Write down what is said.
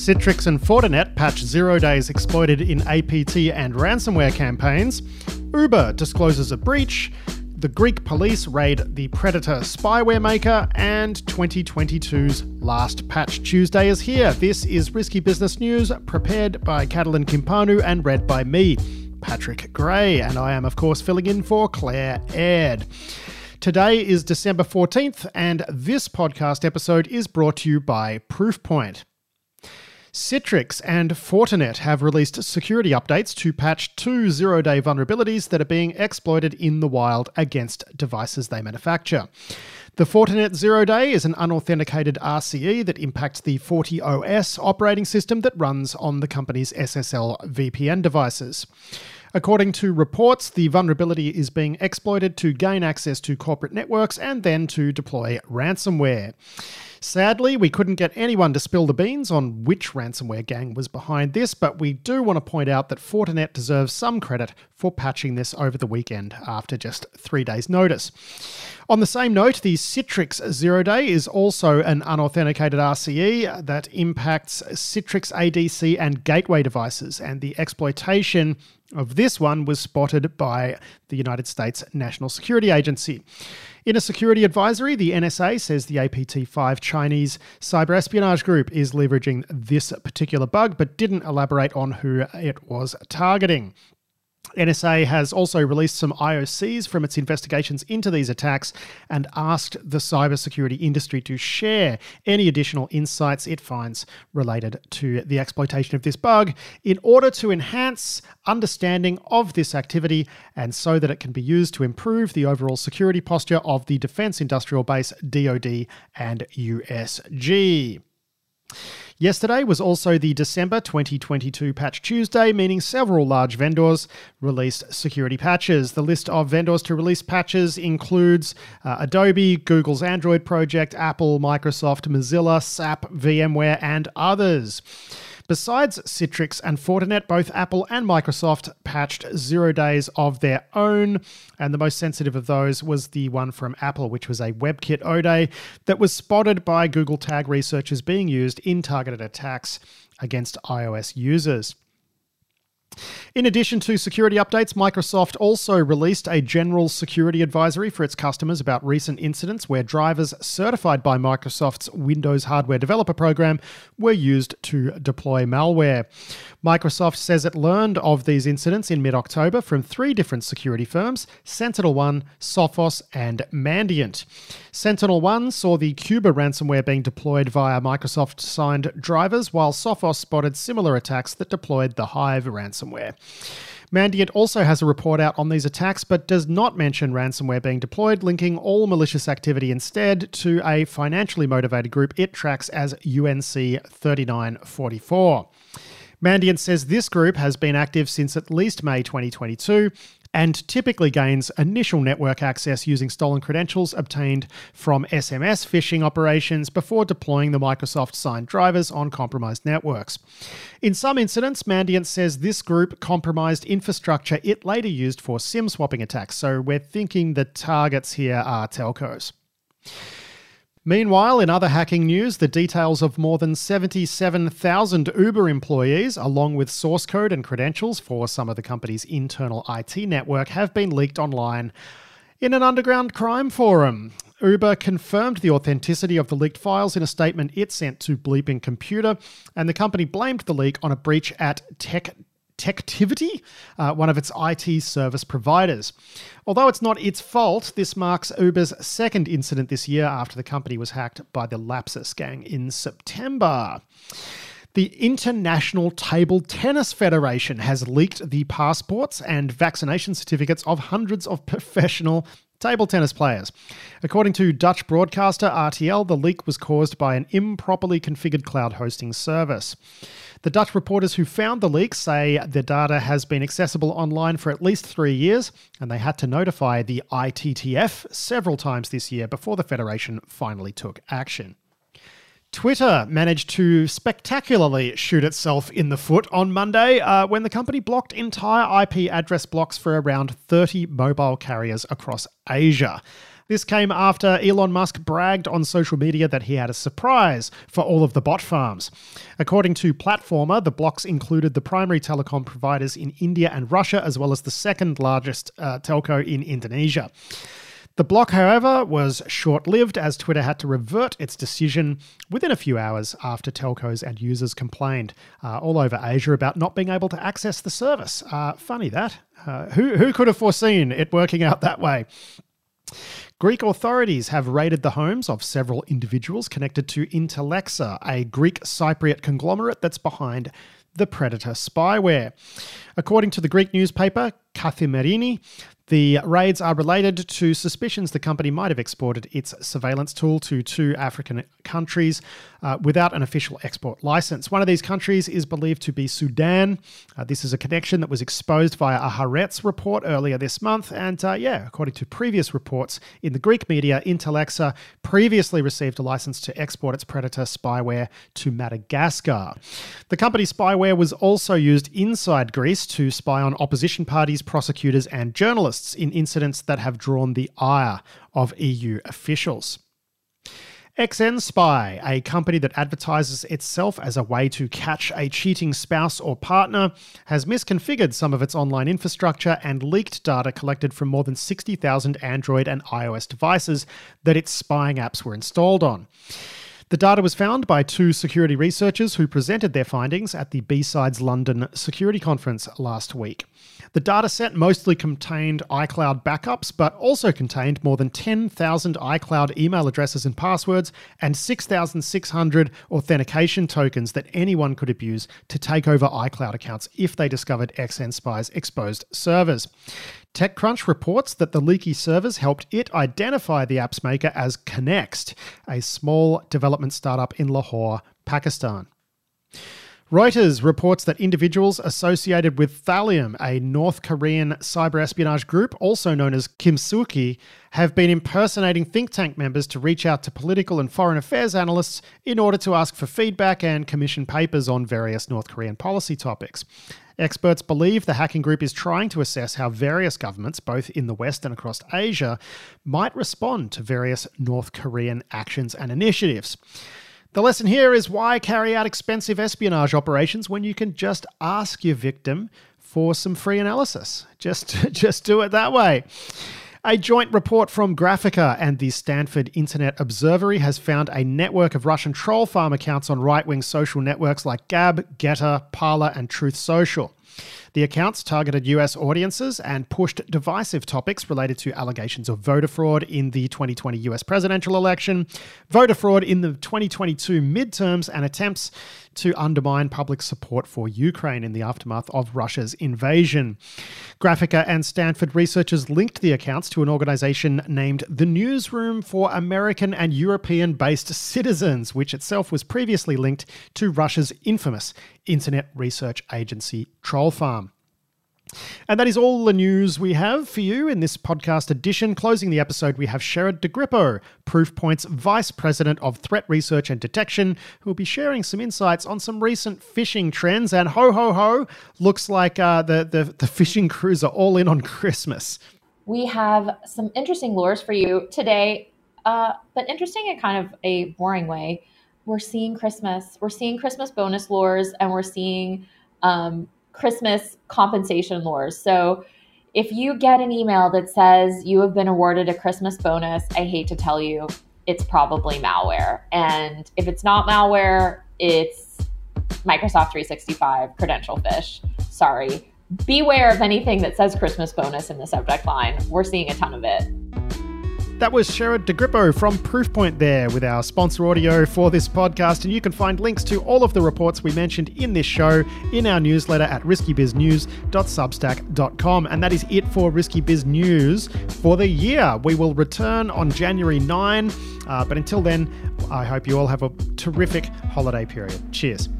Citrix and Fortinet patch 0 days exploited in APT and ransomware campaigns. Uber discloses a breach. The Greek police raid the Predator spyware maker. And 2022's last Patch Tuesday is here. This is Risky Business News, prepared by Catalin Kimpanu and read by me, Patrick Gray. And I am, of course, filling in for Claire Aird. Today is December 14th, and this podcast episode is brought to you by Proofpoint. Citrix and Fortinet have released security updates to patch 2 zero-day vulnerabilities that are being exploited in the wild against devices they manufacture. The Fortinet Zero Day is an unauthenticated RCE that impacts the FortiOS operating system that runs on the company's SSL VPN devices. According to reports, the vulnerability is being exploited to gain access to corporate networks and then to deploy ransomware. Sadly, we couldn't get anyone to spill the beans on which ransomware gang was behind this, but we do want to point out that Fortinet deserves some credit for patching this over the weekend after just 3 days' notice. On the same note, the Citrix Zero Day is also an unauthenticated RCE that impacts Citrix ADC and gateway devices, and the exploitation of this one was spotted by the United States National Security Agency. In a security advisory, the NSA says the APT5 Chinese cyber espionage group is leveraging this particular bug, but didn't elaborate on who it was targeting. NSA has also released some IOCs from its investigations into these attacks and asked the cybersecurity industry to share any additional insights it finds related to the exploitation of this bug in order to enhance understanding of this activity and so that it can be used to improve the overall security posture of the defense industrial base, DoD and USG. Yesterday was also the December 2022 Patch Tuesday, meaning several large vendors released security patches. The list of vendors to release patches includes Adobe, Google's Android project, Apple, Microsoft, Mozilla, SAP, VMware, and others. Besides Citrix and Fortinet, both Apple and Microsoft patched 0 days of their own, and the most sensitive of those was the one from Apple, which was a WebKit O-Day that was spotted by Google Tag researchers being used in targeted attacks against iOS users. In addition to security updates, Microsoft also released a general security advisory for its customers about recent incidents where drivers certified by Microsoft's Windows Hardware Developer Program were used to deploy malware. Microsoft says it learned of these incidents in mid-October from 3 different security firms, SentinelOne, Sophos, and Mandiant. SentinelOne saw the Cuba ransomware being deployed via Microsoft-signed drivers, while Sophos spotted similar attacks that deployed the Hive ransomware. Mandiant also has a report out on these attacks, but does not mention ransomware being deployed, linking all malicious activity instead to a financially motivated group it tracks as UNC 3944. Mandiant says this group has been active since at least May 2022 and typically gains initial network access using stolen credentials obtained from SMS phishing operations before deploying the Microsoft-signed drivers on compromised networks. In some incidents, Mandiant says this group compromised infrastructure it later used for SIM swapping attacks, so we're thinking the targets here are telcos. Meanwhile, in other hacking news, the details of more than 77,000 Uber employees, along with source code and credentials for some of the company's internal IT network, have been leaked online in an underground crime forum. Uber confirmed the authenticity of the leaked files in a statement it sent to Bleeping Computer, and the company blamed the leak on a breach at Techtivity, one of its IT service providers. Although it's not its fault, this marks Uber's second incident this year after the company was hacked by the Lapsus gang in September. The International Table Tennis Federation has leaked the passports and vaccination certificates of hundreds of professional table tennis players. According to Dutch broadcaster RTL, the leak was caused by an improperly configured cloud hosting service. The Dutch reporters who found the leak say the data has been accessible online for at least 3 years, and they had to notify the ITTF several times this year before the Federation finally took action. Twitter managed to spectacularly shoot itself in the foot on Monday when the company blocked entire IP address blocks for around 30 mobile carriers across Asia. This came after Elon Musk bragged on social media that he had a surprise for all of the bot farms. According to Platformer, the blocks included the primary telecom providers in India and Russia, as well as the second largest telco in Indonesia. The block, however, was short-lived as Twitter had to revert its decision within a few hours after telcos and users complained all over Asia about not being able to access the service. Funny that. Who could have foreseen it working out that way? Greek authorities have raided the homes of several individuals connected to Intellexa, a Greek Cypriot conglomerate that's behind the Predator spyware. According to the Greek newspaper Kathimerini, the raids are related to suspicions the company might have exported its surveillance tool to 2 African countries without an official export license. One of these countries is believed to be Sudan. This is a connection that was exposed via a Haaretz report earlier this month. And according to previous reports in the Greek media, Intellexa previously received a license to export its Predator spyware to Madagascar. The company's spyware was also used inside Greece to spy on opposition parties, prosecutors, and journalists in incidents that have drawn the ire of EU officials. XN Spy, a company that advertises itself as a way to catch a cheating spouse or partner, has misconfigured some of its online infrastructure and leaked data collected from more than 60,000 Android and iOS devices that its spying apps were installed on. The data was found by 2 security researchers who presented their findings at the B-Sides London Security Conference last week. The dataset mostly contained iCloud backups, but also contained more than 10,000 iCloud email addresses and passwords and 6,600 authentication tokens that anyone could abuse to take over iCloud accounts if they discovered XN Spy's exposed servers. TechCrunch reports that the leaky servers helped it identify the app's maker as Connext, a small development startup in Lahore, Pakistan. Reuters reports that individuals associated with Thallium, a North Korean cyber espionage group, also known as Kimsuki, have been impersonating think tank members to reach out to political and foreign affairs analysts in order to ask for feedback and commission papers on various North Korean policy topics. Experts believe the hacking group is trying to assess how various governments, both in the West and across Asia, might respond to various North Korean actions and initiatives. The lesson here is why carry out expensive espionage operations when you can just ask your victim for some free analysis. Just do it that way. A joint report from Graphica and the Stanford Internet Observatory has found a network of Russian troll farm accounts on right-wing social networks like Gab, Getter, Parler, and Truth Social. The accounts targeted US audiences and pushed divisive topics related to allegations of voter fraud in the 2020 US presidential election, voter fraud in the 2022 midterms, and attempts to undermine public support for Ukraine in the aftermath of Russia's invasion. Graphica and Stanford researchers linked the accounts to an organization named the Newsroom for American and European-based Citizens, which itself was previously linked to Russia's infamous internet research agency Troll Farm. And that is all the news we have for you in this podcast edition. Closing the episode, we have Sherrod DeGrippo, Proofpoint's Vice President of Threat Research and Detection, who will be sharing some insights on some recent phishing trends. And ho, ho, ho, looks like the phishing crews are all in on Christmas. We have some interesting lures for you today, but interesting in kind of a boring way. We're seeing Christmas. We're seeing Christmas bonus lures, and we're seeing Christmas compensation lures. So if you get an email that says you have been awarded a Christmas bonus, I hate to tell you, it's probably malware. And if it's not malware, it's Microsoft 365 credential phish. Sorry. Beware of anything that says Christmas bonus in the subject line. We're seeing a ton of it. That was Sherrod DeGrippo from Proofpoint there with our sponsor audio for this podcast. And you can find links to all of the reports we mentioned in this show in our newsletter at riskybiznews.substack.com. And that is it for Risky Biz News for the year. We will return on January 9. But until then, I hope you all have a terrific holiday period. Cheers.